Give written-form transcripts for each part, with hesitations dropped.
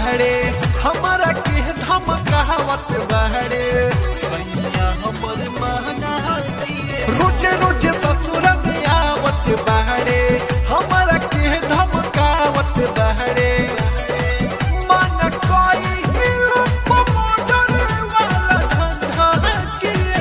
बहरे हमारा के धमकावत बहरे सैया हमर महना रोजे रोजे ससुर में आवत बहरे हमारा के धमकावत बहरे मन कोई प्रमोटर वाला धंधा किए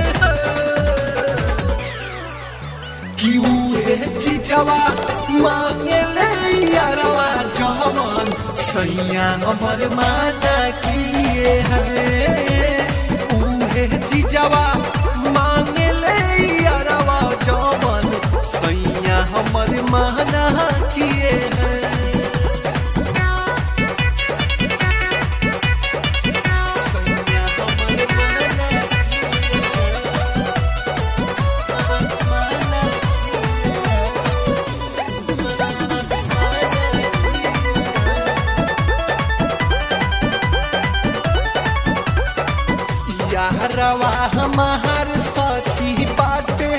क्यों है चीजवा मांगे ले यारवा जवान सैया हमर माना किए है उहे चीजवा मांगे ले यारवा जवान सैया हमर माना किए है सैया हमर माना यारवा हमार साथी बाटे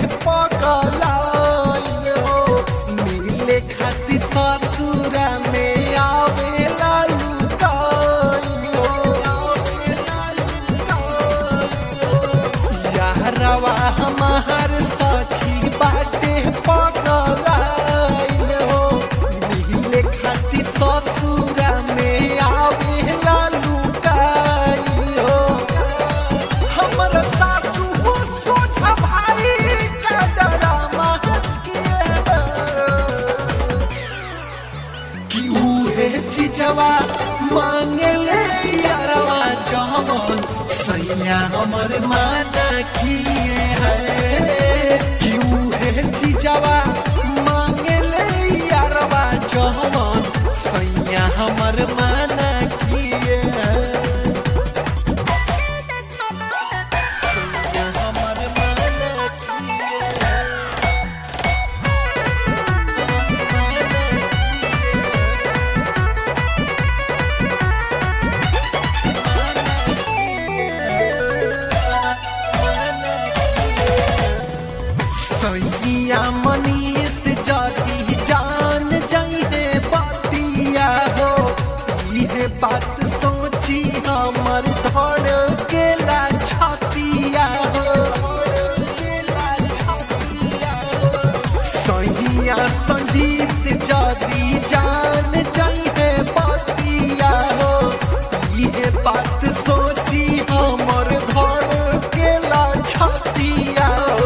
पगलाइयो मिले खातिर ससुरा में आवेला लुकाइयो यारवा हमार साथी बाटे पगलाइयो मिले खातिर ससुरा में आवेला हमारा सासू वो सोचा भाई का डरामा किए कि उहे चीजवा मांगे ले यारवा जवान सैया हमर माना किए है कि उहे चीजवा मांगे ले यारवा जवान सैया हमर माना किए है सैया मनीष जाती जान जाइए बातिया हो ये बात सोची हमर धड़ केला छातिया हो सैया संजीत जाती जान जाइए बातिया हो ये बात सोची हमर धड़ केला छातिया हो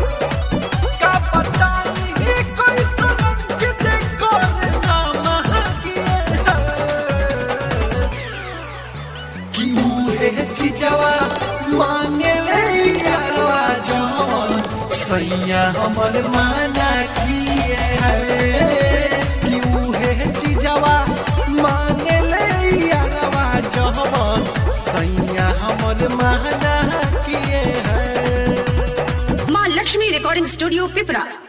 चीजवा मांगे ले यारवा जवान सैया हमर माना किए है क्यों है चीजवा मांगे ले यारवा जवान सैया हमर माना किए है। माँ लक्ष्मी रिकॉर्डिंग स्टूडियो पिपरा।